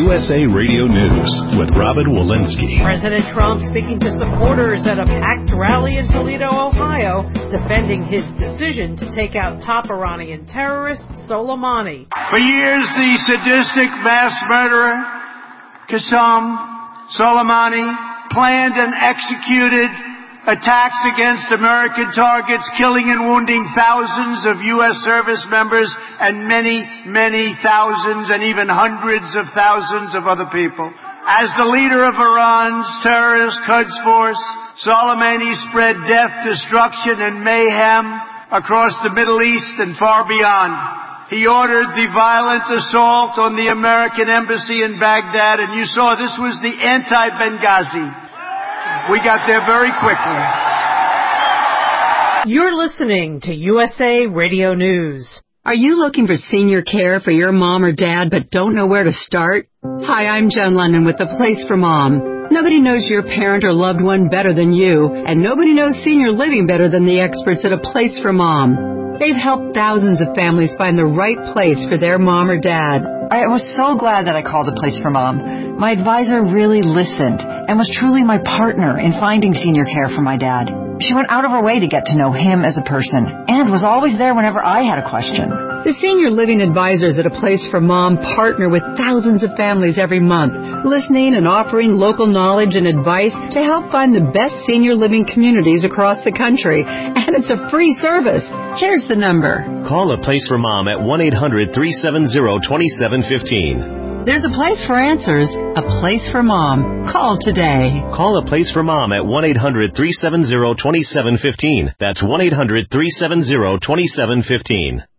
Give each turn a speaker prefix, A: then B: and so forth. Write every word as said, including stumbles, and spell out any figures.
A: U S A Radio News with Robin Walensky.
B: President Trump speaking to supporters at a packed rally in Toledo, Ohio, defending his decision to take out top Iranian terrorist Soleimani.
C: For years, the sadistic mass murderer Qasem Soleimani planned and executed attacks against American targets, killing and wounding thousands of U S service members and many, many thousands and even hundreds of thousands of other people. As the leader of Iran's terrorist Quds Force, Soleimani spread death, destruction, and mayhem across the Middle East and far beyond. He ordered the violent assault on the American embassy in Baghdad, and you saw this was the anti-Benghazi. We got there very quickly.
B: You're listening to U S A Radio News.
D: Are you looking for senior care for your mom or dad but don't know where to start? Hi, I'm Jen London with The Place for Mom. Nobody knows your parent or loved one better than you, and nobody knows senior living better than the experts at A Place for Mom. They've helped thousands of families find the right place for their mom or dad.
E: I was so glad that I called A Place for Mom. My advisor really listened and was truly my partner in finding senior care for my dad. She went out of her way to get to know him as a person and was always there whenever I had a question.
D: The senior living advisors at A Place for Mom partner with thousands of families every month, listening and offering local knowledge and advice to help find the best senior living communities across the country. And it's a free service. Here's the number.
F: Call A Place for Mom at one eight hundred, three seven zero, two seven one five.
D: There's a place for answers, a place for Mom. Call today.
F: Call A Place for Mom at one eight hundred, three seven zero, two seven one five. That's one eight hundred, three seven zero, two seven one five.